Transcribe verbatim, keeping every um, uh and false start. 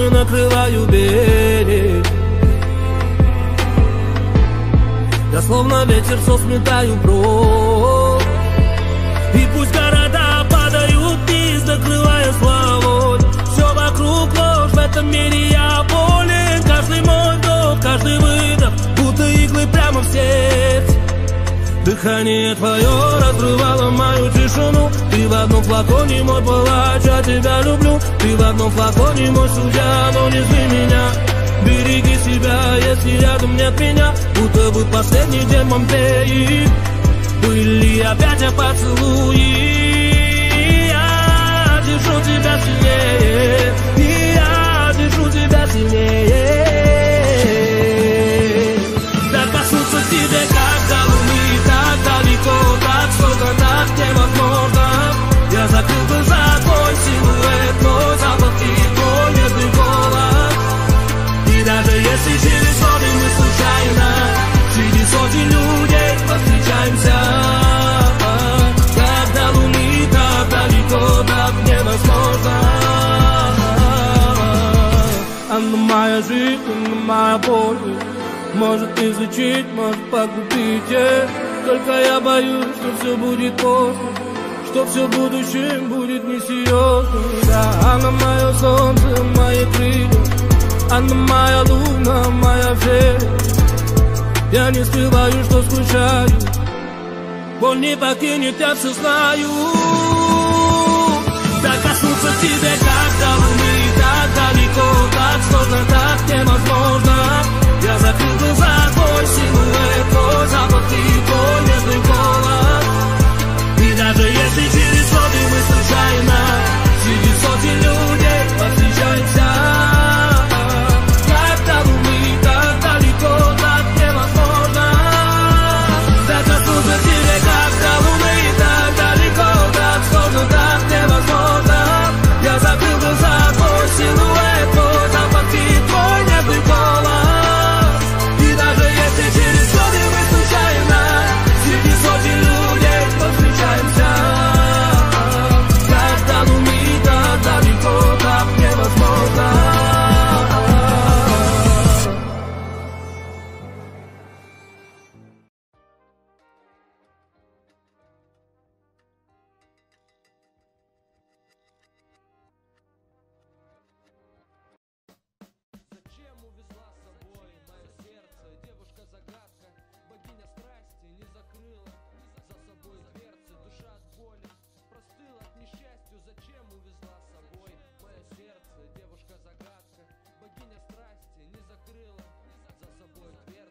волны накрываю берег. Я словно ветер все сметаю прочь. И пусть города падают вниз, накрывая славой. Все вокруг ложь, в этом мире я болен. Каждый мой вдох, каждый выдох, будто иглы прямо в сердце. Дыхание твое разрывало мою тишину. Ты в одном флаконе мой палач, я тебя люблю. Ты в одном флаконе мой судья, но не зли меня. Береги себя, если рядом нет меня. Будто бы последний день Помпеи. Были опять о поцелуи. Я держу тебя сильнее, и я держу тебя сильнее. Докоснуться к тебе, как до луны, так далеко, так сколько так невозможно. Я закрыл глаза, твой силуэт, твой запах и твой нежный голос. И даже если через годы мы случайно среди сотен людей повстречаемся, как до луны, так далеко, так невозможно. Она моя жизнь, она моя боль. Может излечить, может погубить, yeah. Только я боюсь, что все будет после, что все будущем будет несерьезно. Да, она мое солнце, мои крылья, она моя луна, моя вера. Я не скрываю, что скучаю, боль не покинет, я все знаю. Докоснуться к тебе, как до луны, так далеко, так сложно, так невозможно. Я закрыл глаза, твой силуэт, твой запах и твой нежный голос. И даже если через годы мы случайно среди сотен людей повстречаемся, как до луны, так далеко, так невозможно. Докоснуться к тебе, как до луны, так далеко, так сложно, так невозможно. Я закрыл глаза, твой силуэт, твой запах и твой нежный голос. Через годы мы случайно среди сотен людей повстречаемся, как до луны, так далеко, так невозможно. Зачем увезла с собой мое сердце? Девушка-загадка, богиня страсти, не закрыла за собой дверцы. Душа от боли простыла от несчастью. Зачем увезла с собой мое сердце? Девушка-загадка, богиня страсти, не закрыла за собой дверцы.